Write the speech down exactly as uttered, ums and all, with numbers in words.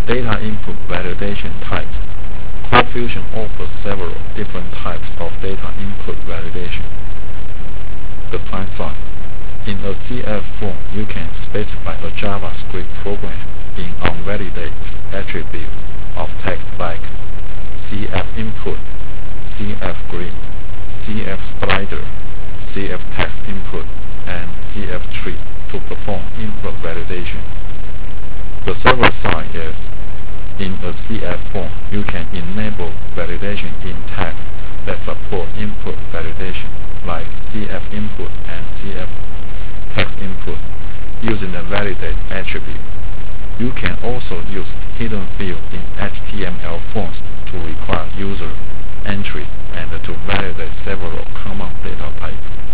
Data input validation types. CoreFusion offers several different types of data input validation. The client side. In a C F form, you can specify a JavaScript program in unvalidated attribute of text like C F input, C F grid, C F slider, C F text input, and C F tree to perform input validation. The server side is, in a C F form, you can enable validation in text that support input validation, like C F input and C F text input, using a validate attribute. You can also use hidden field in H T M L forms to require user entry and to validate several common data types.